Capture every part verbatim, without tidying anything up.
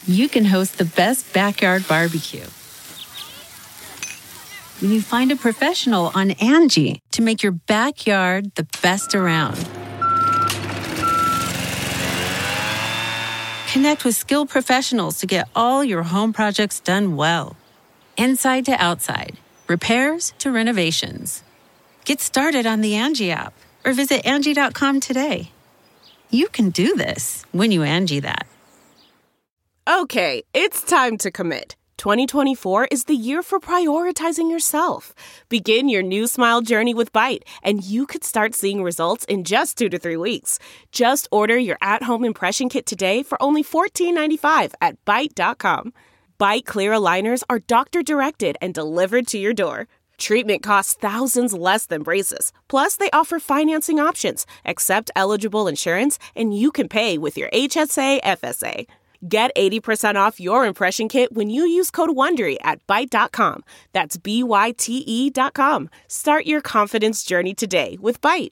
you can host the best backyard barbecue. When you find a professional on Angie to make your backyard the best around. Connect with skilled professionals to get all your home projects done well. Inside to outside, repairs to renovations. Get started on the Angie app or visit Angie dot com today. You can do this when you Angie that. Okay, it's time to commit. twenty twenty-four is the year for prioritizing yourself. Begin your new smile journey with Byte, and you could start seeing results in just two to three weeks. Just order your at-home impression kit today for only fourteen ninety-five at Byte dot com. Byte Clear aligners are doctor-directed and delivered to your door. Treatment costs thousands less than braces. Plus, they offer financing options, accept eligible insurance, and you can pay with your H S A F S A. Get eighty percent off your impression kit when you use code WONDERY at Byte dot com. That's B Y T E dot com. Start your confidence journey today with Byte.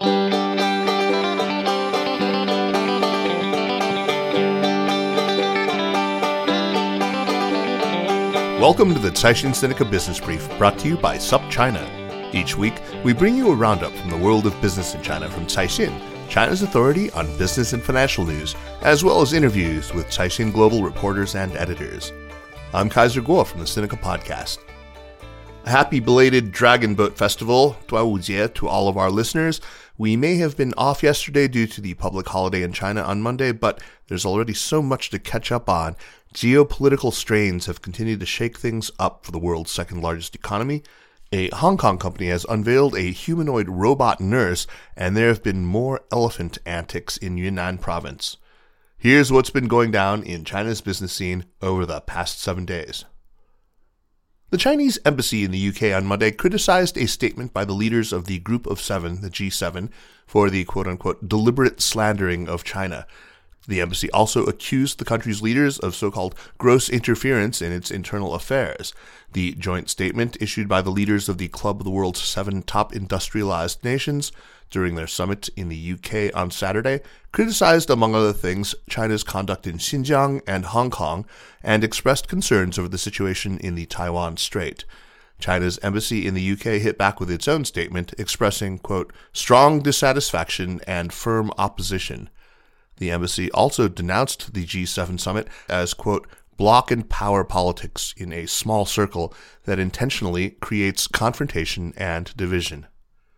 Welcome to the Caixin Sinica Business Brief, brought to you by SupChina. Each week, we bring you a roundup from the world of business in China from Caixin, China's authority on business and financial news, as well as interviews with Caixin Global reporters and editors. I'm Kaiser Guo from the Sinica Podcast. A happy belated Dragon Boat Festival, Duanwujie, to all of our listeners. We may have been off yesterday due to the public holiday in China on Monday, but there's already so much to catch up on. Geopolitical strains have continued to shake things up for the world's second largest economy. A Hong Kong company has unveiled a humanoid robot nurse, and there have been more elephant antics in Yunnan province. Here's what's been going down in China's business scene over the past seven days. The Chinese embassy in the U K on Monday criticized a statement by the leaders of the Group of Seven, the G seven, for the quote-unquote deliberate slandering of China. The embassy also accused the country's leaders of so-called gross interference in its internal affairs. The joint statement issued by the leaders of the Club of the World's seven top industrialized nations during their summit in the U K on Saturday criticized, among other things, China's conduct in Xinjiang and Hong Kong and expressed concerns over the situation in the Taiwan Strait. China's embassy in the U K hit back with its own statement expressing, quote, strong dissatisfaction and firm opposition. The embassy also denounced the G seven summit as, quote, bloc and power politics in a small circle that intentionally creates confrontation and division.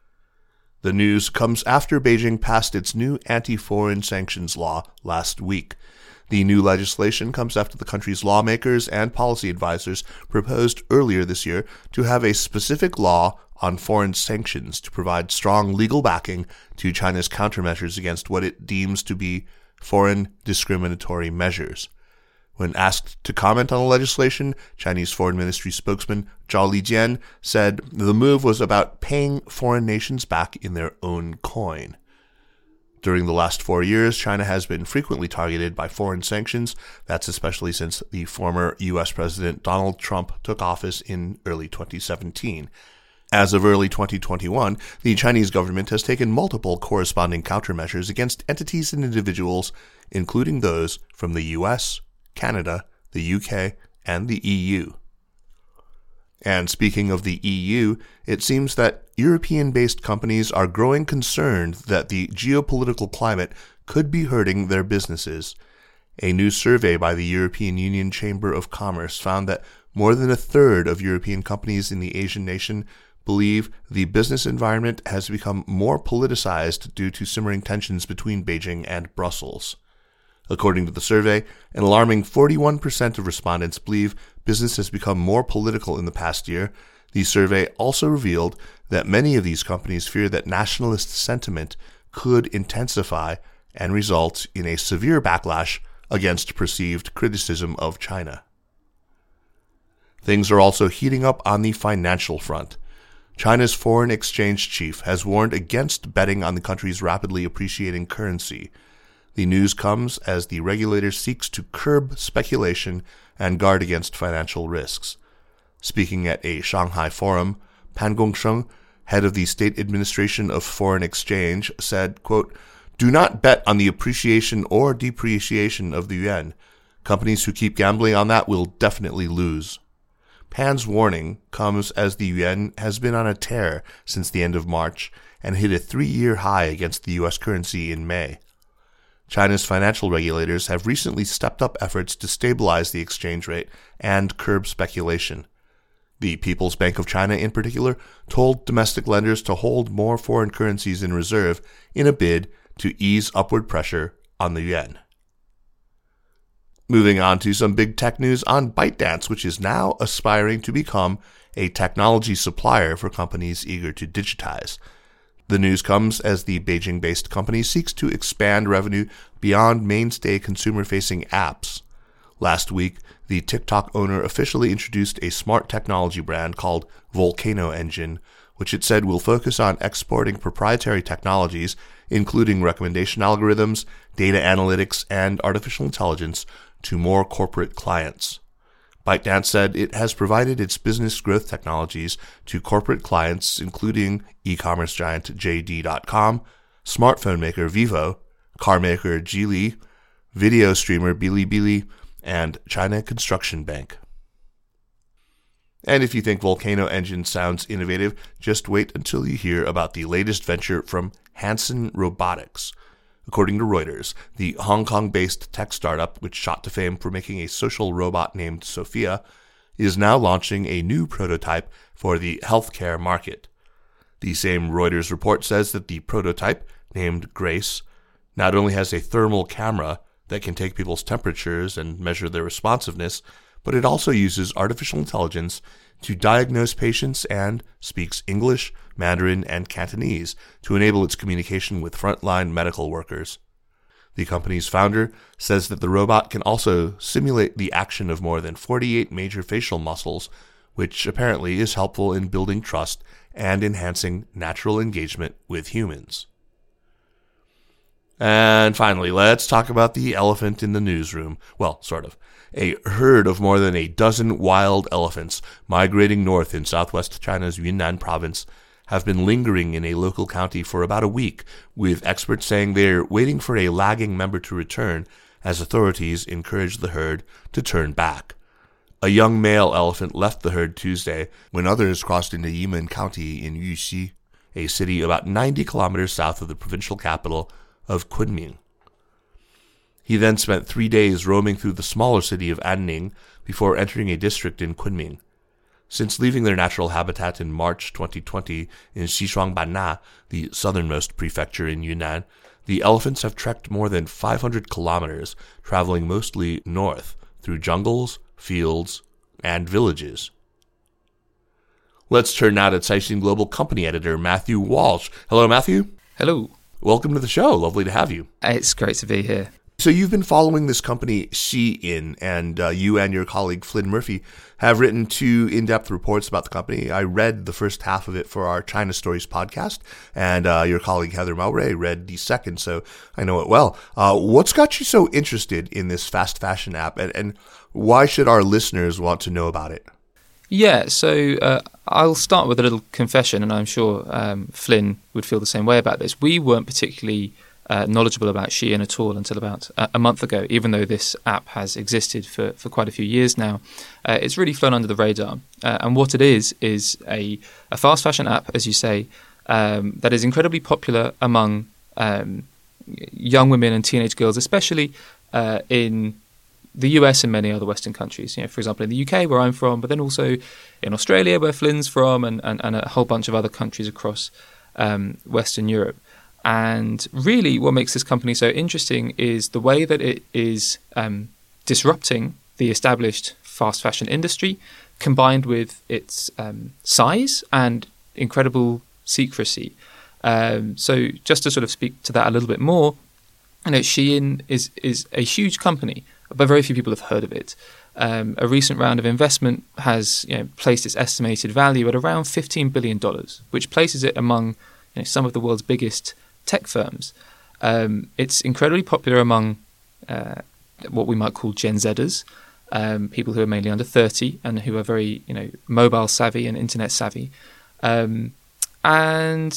The news comes after Beijing passed its new anti-foreign sanctions law last week. The new legislation comes after the country's lawmakers and policy advisors proposed earlier this year to have a specific law on foreign sanctions to provide strong legal backing to China's countermeasures against what it deems to be foreign discriminatory measures. When asked to comment on the legislation, Chinese Foreign Ministry spokesman Zhao Lijian said the move was about paying foreign nations back in their own coin. During the last four years, China has been frequently targeted by foreign sanctions. That's especially since the former U S President Donald Trump took office in early twenty seventeen. As of early twenty twenty-one, the Chinese government has taken multiple corresponding countermeasures against entities and individuals, including those from the U S, Canada, the U K, and the E U. And speaking of the E U, it seems that European-based companies are growing concerned that the geopolitical climate could be hurting their businesses. A new survey by the European Union Chamber of Commerce found that more than a third of European companies in the Asian nation believe the business environment has become more politicized due to simmering tensions between Beijing and Brussels. According to the survey, an alarming forty-one percent of respondents believe business has become more political in the past year. The survey also revealed that many of these companies fear that nationalist sentiment could intensify and result in a severe backlash against perceived criticism of China. Things are also heating up on the financial front. China's foreign exchange chief has warned against betting on the country's rapidly appreciating currency. The news comes as the regulator seeks to curb speculation and guard against financial risks. Speaking at a Shanghai forum, Pan Gongsheng, head of the State Administration of Foreign Exchange, said, quote, do not bet on the appreciation or depreciation of the yuan. Companies who keep gambling on that will definitely lose. Pan's warning comes as the yuan has been on a tear since the end of March and hit a three-year high against the U S currency in May. China's financial regulators have recently stepped up efforts to stabilize the exchange rate and curb speculation. The People's Bank of China, in particular, told domestic lenders to hold more foreign currencies in reserve in a bid to ease upward pressure on the yuan. Moving on to some big tech news on ByteDance, which is now aspiring to become a technology supplier for companies eager to digitize. The news comes as the Beijing-based company seeks to expand revenue beyond mainstay consumer-facing apps. Last week, the TikTok owner officially introduced a smart technology brand called Volcano Engine, which it said will focus on exporting proprietary technologies, including recommendation algorithms, data analytics, and artificial intelligence, to more corporate clients. ByteDance said it has provided its business growth technologies to corporate clients, including e-commerce giant J D dot com, smartphone maker Vivo, car maker Geely, video streamer Bilibili, and China Construction Bank. And if you think Volcano Engine sounds innovative, just wait until you hear about the latest venture from Hanson Robotics. According to Reuters, the Hong Kong-based tech startup, which shot to fame for making a social robot named Sophia, is now launching a new prototype for the healthcare market. The same Reuters report says that the prototype, named Grace, not only has a thermal camera that can take people's temperatures and measure their responsiveness, but it also uses artificial intelligence to diagnose patients and speaks English, Mandarin, and Cantonese to enable its communication with frontline medical workers. The company's founder says that the robot can also simulate the action of more than forty-eight major facial muscles, which apparently is helpful in building trust and enhancing natural engagement with humans. And finally, let's talk about the elephant in the newsroom. Well, sort of. A herd of more than a dozen wild elephants migrating north in southwest China's Yunnan province have been lingering in a local county for about a week, with experts saying they're waiting for a lagging member to return as authorities encourage the herd to turn back. A young male elephant left the herd Tuesday when others crossed into Yimen County in Yuxi, a city about ninety kilometers south of the provincial capital of Kunming. He then spent three days roaming through the smaller city of Anning before entering a district in Kunming. Since leaving their natural habitat in March twenty twenty in Xishuangbanna, the southernmost prefecture in Yunnan, the elephants have trekked more than five hundred kilometers, traveling mostly north through jungles, fields, and villages. Let's turn now to Caixin Global Company Editor Matthew Walsh. Hello, Matthew. Hello. Welcome to the show. Lovely to have you. It's great to be here. So you've been following this company, Shein, and uh, you and your colleague Flynn Murphy have written two in-depth reports about the company. I read the first half of it for our China Stories podcast, and uh, your colleague Heather Mowbray read the second, so I know it well. Uh, what's got you so interested in this fast fashion app, and, and why should our listeners want to know about it? Yeah, so uh, I'll start with a little confession, and I'm sure um, Flynn would feel the same way about this. We weren't particularly Uh, knowledgeable about Shein at all until about uh, a month ago, even though this app has existed for, for quite a few years now. Uh, it's really flown under the radar. Uh, and what it is, is a, a fast fashion app, as you say, um, that is incredibly popular among um, young women and teenage girls, especially uh, in the U S and many other Western countries. You know, for example, in the U K, where I'm from, but then also in Australia, where Flynn's from, and, and, and a whole bunch of other countries across um, Western Europe. And really what makes this company so interesting is the way that it is um, disrupting the established fast fashion industry, combined with its um, size and incredible secrecy. Um, so just to sort of speak to that a little bit more, you know, Shein is, is a huge company, but very few people have heard of it. Um, a recent round of investment has you know, placed its estimated value at around fifteen billion dollars, which places it among you know, some of the world's biggest tech firms. Um, it's incredibly popular among uh, what we might call Gen Zers, um, people who are mainly under thirty and who are very, you know, mobile savvy and internet savvy. Um, and yeah,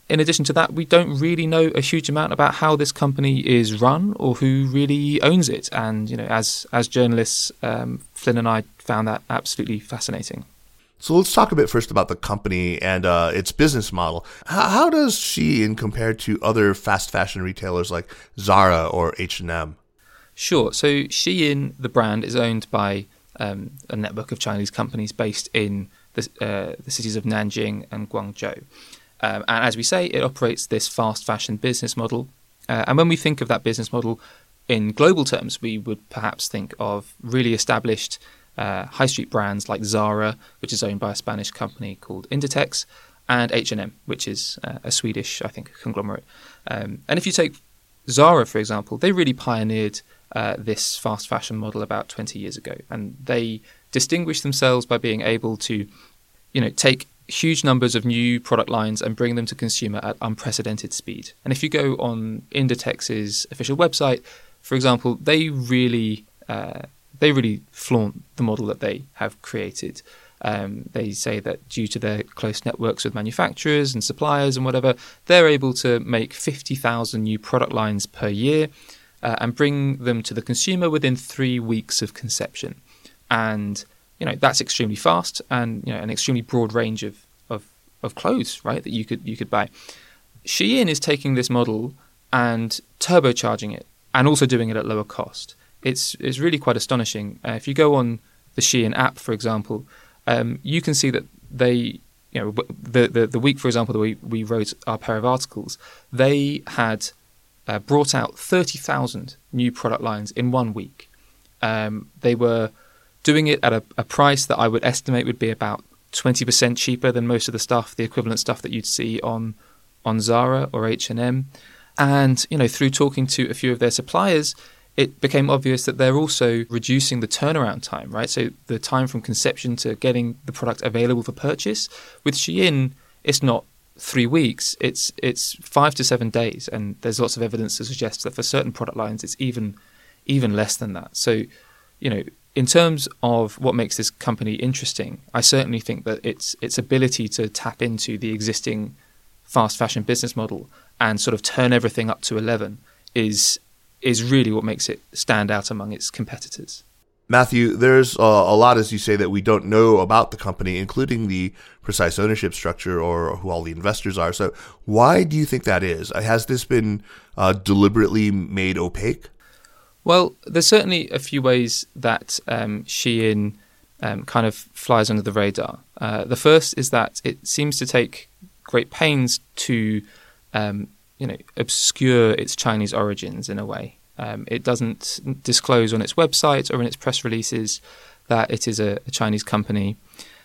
in addition to that, we don't really know a huge amount about how this company is run or who really owns it. And, you know, as as journalists, um, Flynn and I found that absolutely fascinating. So let's talk a bit first about the company and uh, its business model. How, how does Shein compare to other fast fashion retailers like Zara or H and M? Sure. So Shein, the brand, is owned by um, a network of Chinese companies based in the, uh, the cities of Nanjing and Guangzhou. Um, and as we say, it operates this fast fashion business model. Uh, and when we think of that business model in global terms, we would perhaps think of really established uh, high street brands like Zara, which is owned by a Spanish company called Inditex, and H and M, which is uh, a Swedish, I think, conglomerate. Um, and if you take Zara, for example, they really pioneered uh, this fast fashion model about twenty years ago. And they distinguished themselves by being able to, you know, take huge numbers of new product lines and bring them to consumer at unprecedented speed. And if you go on Inditex's official website, for example, they really uh, they really flaunt the model that they have created. Um, they say that due to their close networks with manufacturers and suppliers and whatever, they're able to make fifty thousand new product lines per year uh, and bring them to the consumer within three weeks of conception. And you know, that's extremely fast and, you know, an extremely broad range of, of, of clothes, right, that you could you could buy. Shein is taking this model and turbocharging it and also doing it at lower cost. It's it's really quite astonishing. Uh, if you go on the Shein app, for example, um, you can see that they, you know, the, the, the week, for example, that we, we wrote our pair of articles, they had uh, brought out thirty thousand new product lines in one week. Um, they were doing it at a, a price that I would estimate would be about twenty percent cheaper than most of the stuff, the equivalent stuff that you'd see on on Zara or H and M. And, you know, through talking to a few of their suppliers, it became obvious that they're also reducing the turnaround time, right? So the time from conception to getting the product available for purchase. With Shein, it's not three weeks, it's it's five to seven days. And there's lots of evidence to suggest that for certain product lines, it's even even less than that. So, you know, in terms of what makes this company interesting, I certainly think that its its ability to tap into the existing fast fashion business model and sort of turn everything up to eleven is is really what makes it stand out among its competitors. Matthew, there's uh, a lot, as you say, that we don't know about the company, including the precise ownership structure or who all the investors are. So why do you think that is? Has this been uh, deliberately made opaque? Well, there's certainly a few ways that um, Shein um, kind of flies under the radar. Uh, the first is that it seems to take great pains to, um, you know, obscure its Chinese origins in a way. Um, it doesn't disclose on its website or in its press releases that it is a, a Chinese company,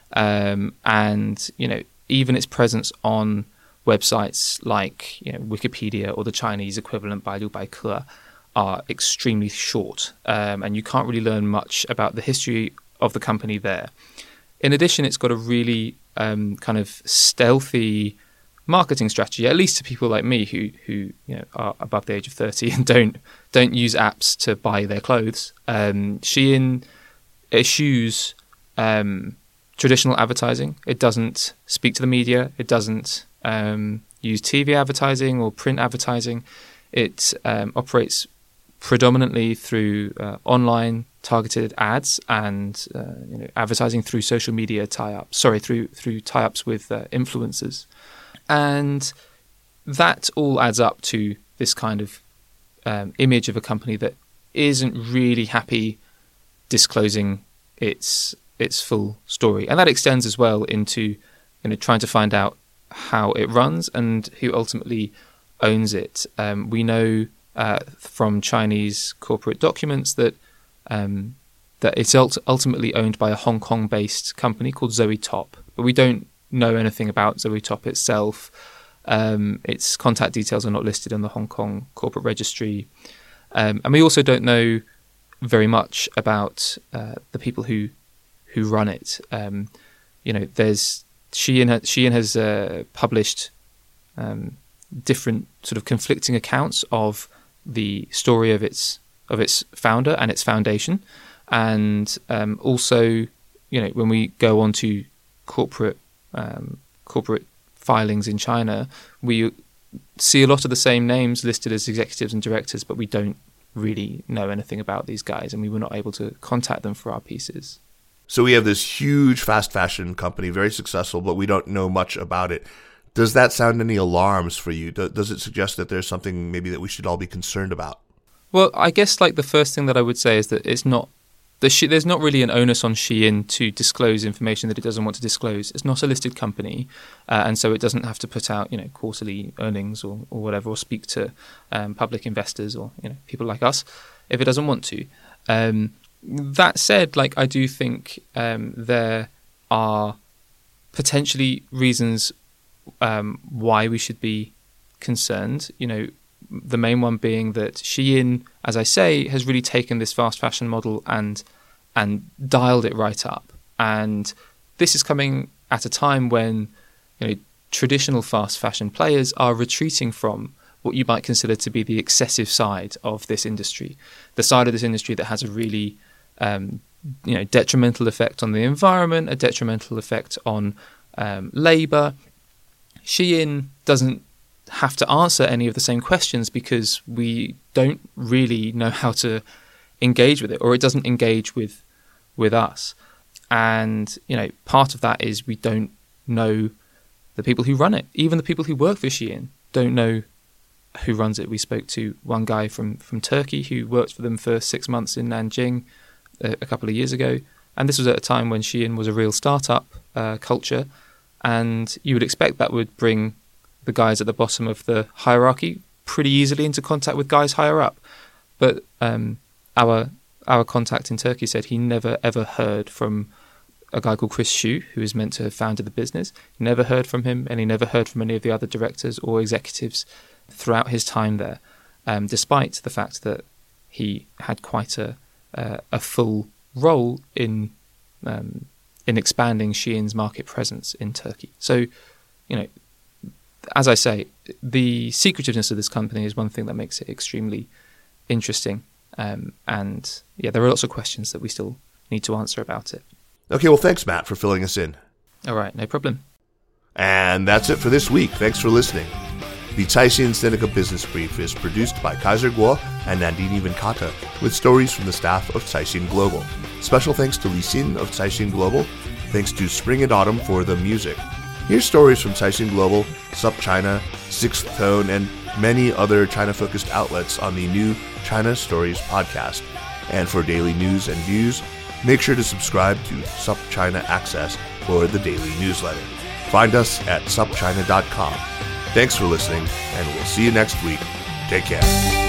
um, and you know, even its presence on websites like, you know, Wikipedia or the Chinese equivalent Baidu Baike are extremely short, um, and you can't really learn much about the history of the company there. In addition, it's got a really um, kind of stealthy marketing strategy, at least to people like me who who you know are above the age of thirty and don't don't use apps to buy their clothes. Um, Shein eschews um, traditional advertising. It doesn't speak to the media. It doesn't um, use T V advertising or print advertising. It um, operates predominantly through uh, online targeted ads and uh, you know, advertising through social media tie-ups. Sorry, through through tie-ups with uh, influencers, and that all adds up to this kind of um, image of a company that isn't really happy disclosing its its full story, and that extends as well into, you know, trying to find out how it runs and who ultimately owns it. Um, we know uh, from Chinese corporate documents that um, that it's ult- ultimately owned by a Hong Kong-based company called Zoetop, but we don't know anything about Zoetop itself. Um, its contact details are not listed in the Hong Kong corporate registry, um, and we also don't know very much about uh, the people who who run it. Um, you know, there's Shein. Ha- Shein has uh, published um, different sort of conflicting accounts of the story of its of its founder and its foundation, and um, also, you know, when we go on to corporate um, corporate filings in China, we see a lot of the same names listed as executives and directors, but we don't really know anything about these guys, and we were not able to contact them for our pieces. So we have this huge fast fashion company, very successful, but we don't know much about it. Does that sound any alarms for you? Does it suggest that there's something maybe that we should all be concerned about? Well, I guess like the first thing that I would say is that it's not the She, there's not really an onus on Shein to disclose information that it doesn't want to disclose. It's not a listed company, uh, and so it doesn't have to put out, you know, quarterly earnings or, or whatever, or speak to um, public investors or, you know, people like us if it doesn't want to. Um, that said, like I do think um, there are potentially reasons um, why we should be concerned. You know, the main one being that Shein, as I say, has really taken this fast fashion model and and dialed it right up. And this is coming at a time when, you know, traditional fast fashion players are retreating from what you might consider to be the excessive side of this industry, the side of this industry that has a really um, you know, detrimental effect on the environment, a detrimental effect on um, labour. Shein doesn't have to answer any of the same questions because we don't really know how to engage with it, or it doesn't engage with with us. And, you know, part of that is we don't know the people who run it. Even the people who work for Shein don't know who runs it. We spoke to one guy from, from Turkey who worked for them for six months in Nanjing a, a couple of years ago. And this was at a time when Shein was a real startup uh, culture. And you would expect that would bring the guys at the bottom of the hierarchy pretty easily into contact with guys higher up. But um, our our contact in Turkey said he never ever heard from a guy called Chris Xu, who is meant to have founded the business. He never heard from him, and he never heard from any of the other directors or executives throughout his time there, um, despite the fact that he had quite a uh, a full role in um, in expanding Shein's market presence in Turkey. So, you know, as I say, the secretiveness of this company is one thing that makes it extremely interesting. Um, and yeah, there are lots of questions that we still need to answer about it. Okay, well, thanks, Matt, for filling us in. All right, no problem. And that's it for this week. Thanks for listening. The Caixin Sinica Business Brief is produced by Kaiser Kuo and Nandini Venkata, with stories from the staff of Caixin Global. Special thanks to Li Xin of Caixin Global. Thanks to Spring and Autumn for the music. Here's stories from Caixin Global, SupChina, Sixth Tone, and many other China-focused outlets on the new China Stories podcast. And for daily news and views, make sure to subscribe to SupChina Access for the daily newsletter. Find us at sup china dot com. Thanks for listening, and we'll see you next week. Take care.